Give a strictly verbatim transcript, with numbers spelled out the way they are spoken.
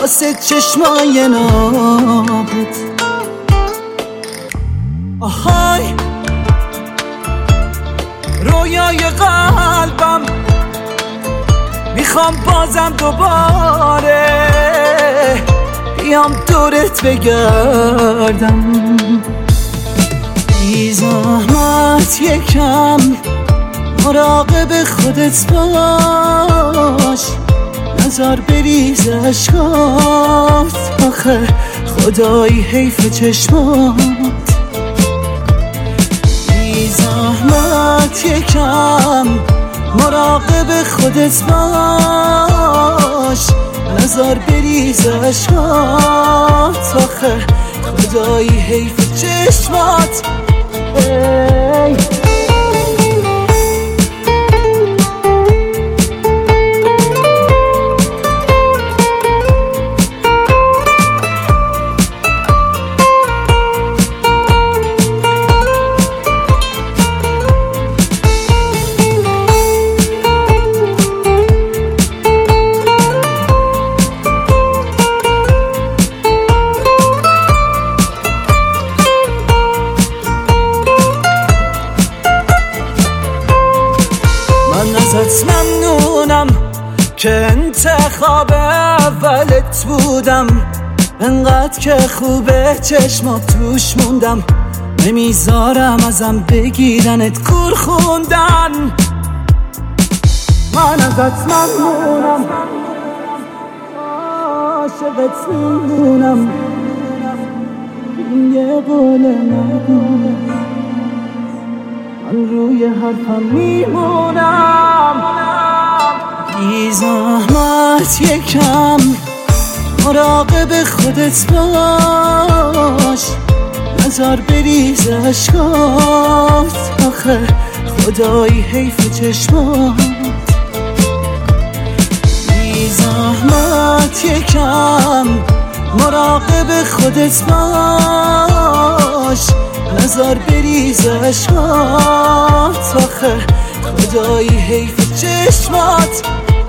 واسه چشمای نابت. آهای رویای قلبم، میخوام بازم دوباره بیام دورت بگردم. بی زحمت یکم مراقب خودت باش، نظر بریز اشکات، آخه خدایی حیف چشمات. بی زحمت یکم مراقب خودت باش، نظر بریز اشکات، آخه خدایی حیف چشمات. ای ازت ممنونم که انتخاب اولت بودم، انقدر که خوبه چشمات توش موندم، نمیذارم ازم بگیرنت کور خوندن. من ازت ممنونم، عاشقت میمونم، این یه قول نگونه، من روی حرفم میمونم. بی زحمت یکم مراقب خودت باش، نظر بریز اشکات، آخه خدایی حیف چشمات. بی زحمت یکم مراقب خودت باش، نظر بریز اشکات، آخه خدایی حیف چشمات.